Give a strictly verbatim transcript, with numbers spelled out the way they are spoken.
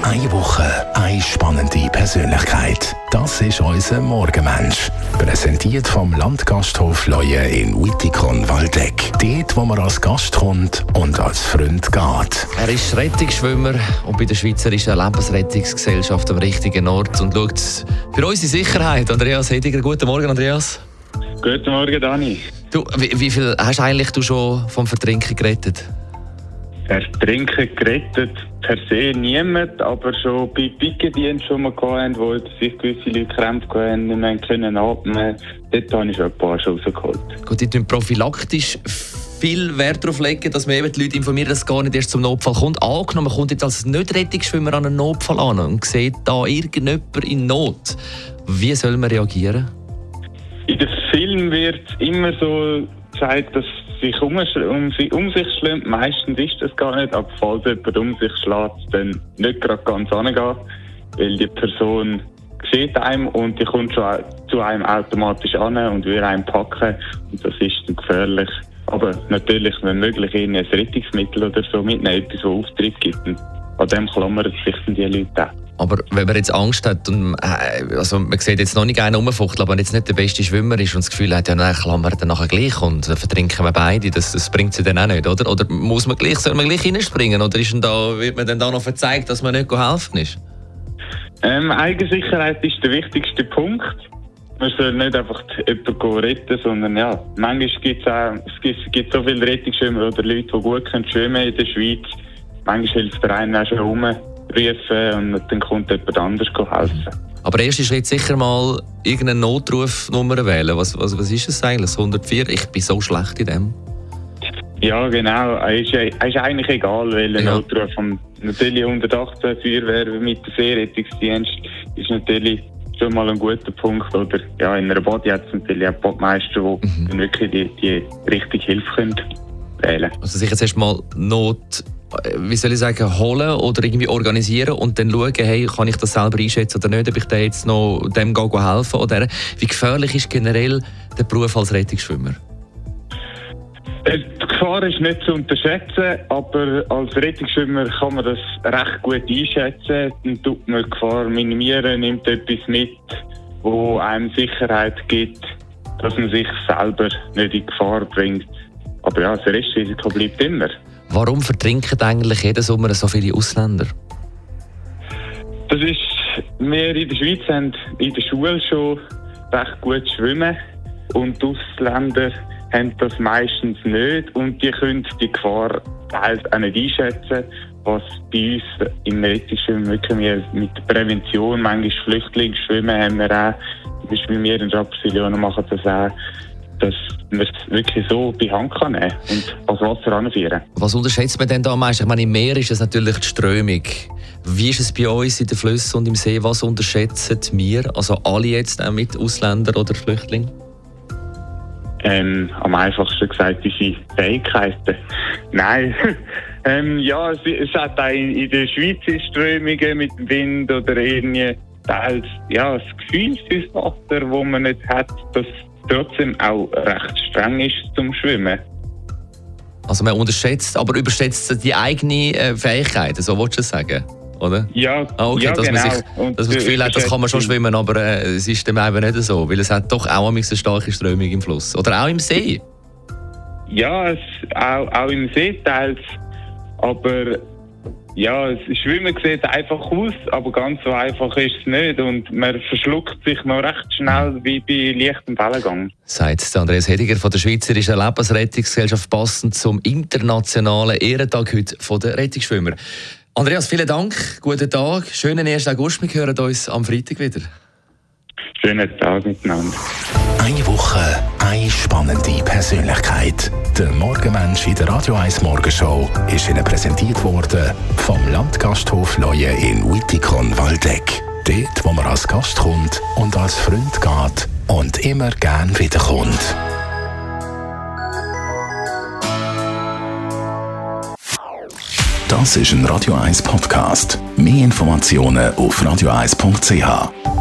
Eine Woche, eine spannende Persönlichkeit. Das ist unser Morgenmensch. Präsentiert vom Landgasthof Leue in Wittikon-Waldeck. Dort, wo man als Gast kommt und als Freund geht. Er ist Rettungsschwimmer und bei der Schweizerischen Lebensrettungsgesellschaft am richtigen Ort und schaut für unsere Sicherheit. Andreas Hediger, guten Morgen, Andreas. Guten Morgen, Dani. Du, wie, wie viel hast eigentlich du schon vom Vertrinken gerettet? Ertrinken gerettet per se niemand, aber schon bei Pickendienst schon mal gehabt, wo sich gewisse Leute Krämpfe hatten, nicht mehr können atmen. Dort habe ich schon ein paar schon rausgeholt. Gut, die tun prophylaktisch viel Wert darauf legen, dass man eben die Leute informiert, dass es gar nicht erst zum Notfall kommt. Angenommen, man kommt jetzt als Nicht-Rettungsschwimmer an einen Notfall an und sieht da irgendjemand in Not. Wie soll man reagieren? In den Filmen wird immer so gesagt, dass sich um, um, um sich schlägt. Meistens ist das gar nicht, aber falls jemand um sich schlägt, dann nicht gerade ganz angehen, weil die Person sieht einem und die kommt schon zu einem automatisch an und will einen packen und das ist dann gefährlich. Aber natürlich, wenn möglich, ein Rettungsmittel oder so mitnehmen, etwas, das Auftrieb gibt. Und an dem klammern sich dann die Leute auch. Aber wenn man jetzt Angst hat, und, äh, also man sieht jetzt noch nicht einen rumfuchteln, aber wenn jetzt nicht der beste Schwimmer ist und das Gefühl hat, ja, nein, klammern dann nachher gleich und dann vertrinken wir beide, das, das bringt sie dann auch nicht, oder? Oder muss man gleich, soll man gleich reinspringen, oder ist denn da, wird man dann da noch verzeigt, dass man nicht helfen ist? Ähm, Eigensicherheit ist der wichtigste Punkt. Man soll nicht einfach jemanden retten, sondern ja, manchmal gibt es auch, es gibt, es gibt so viele Rettungsschwimmer oder Leute, die gut können schwimmen in der Schweiz. Manchmal hilft der eine auch schon rum. Rufen und dann kommt jemand anderes helfen. Aber erster Schritt sicher mal irgendeine Notrufnummer wählen. Was, was, was ist das eigentlich? Das hundertvier? Ich bin so schlecht in dem. Ja, genau. Es ist, ist eigentlich egal, welcher ja. Notruf. Natürlich hundertachtzehn Feuerwehr mit dem Seerettungsdienst ist natürlich schon mal ein guter Punkt. Oder ja, in einer Body hat es natürlich auch Badmeister, die mhm. dann wirklich die, die richtige Hilfe können wählen. Also sich jetzt erst mal Not, wie soll ich sagen, holen oder irgendwie organisieren und dann schauen, hey, kann ich das selber einschätzen oder nicht, ob ich dem jetzt noch dem helfen oder wie gefährlich ist generell der Beruf als Rettungsschwimmer? Die Gefahr ist nicht zu unterschätzen, aber als Rettungsschwimmer kann man das recht gut einschätzen. Dann tut man die Gefahr minimieren, nimmt etwas mit, wo einem Sicherheit gibt, dass man sich selber nicht in Gefahr bringt. Aber ja, das Restrisiko bleibt immer. Warum vertrinken eigentlich jeden Sommer so viele Ausländer? Das ist, wir in der Schweiz haben in der Schule schon recht gut schwimmen und die Ausländer haben das meistens nicht und die können die Gefahr teils auch nicht einschätzen, was bei uns im Rettungsschwimmen wirklich wir mit der Prävention, manchmal Flüchtlingsschwimmen haben wir auch, zum Beispiel wir in Rapperswil machen das auch, dass man es wirklich so bei Hand kann nehmen und ans Wasser anführen. Was unterschätzt man denn da am meisten? Ich meine, im Meer ist es natürlich die Strömung. Wie ist es bei uns in den Flüssen und im See? Was unterschätzen wir, also alle jetzt, auch mit Ausländern oder Flüchtlingen? Ähm, am einfachsten gesagt, unsere Fähigkeiten. Nein. ähm, ja, es, es hat auch in, in der Schweiz Strömungen mit dem Wind oder irgendwie teils, ja, das Gefühl fürs Wasser, das man nicht hat, dass trotzdem auch recht streng ist zum Schwimmen. Also man unterschätzt, aber überschätzt die eigene äh, Fähigkeiten, so willst du es sagen, oder? Ja, ah, okay, ja dass genau. Man sich, dass man das Gefühl hat, das kann man schon schwimmen, aber äh, es ist dem eben nicht so, weil es hat doch auch eine starke Strömung im Fluss. Oder auch im See. Ja, es, auch, auch im See teils, aber ja, das Schwimmen sieht einfach aus, aber ganz so einfach ist es nicht und man verschluckt sich noch recht schnell wie bei leichtem Wellengang. Sagt Andreas Hediger von der Schweizerischen Lebensrettungsgesellschaft, passend zum internationalen Ehrentag heute von den Rettungsschwimmer. Andreas, vielen Dank, guten Tag, schönen ersten August, wir hören uns am Freitag wieder. Schönen Tag miteinander. Eine Woche, eine spannende Persönlichkeit. Der Morgenmensch in der Radio eins Morgenshow ist Ihnen präsentiert worden vom Landgasthof Leue in Wittikon-Waldeck. Dort, wo man als Gast kommt und als Freund geht und immer gern wiederkommt. Das ist ein Radio eins Podcast. Mehr Informationen auf radio eins punkt c h.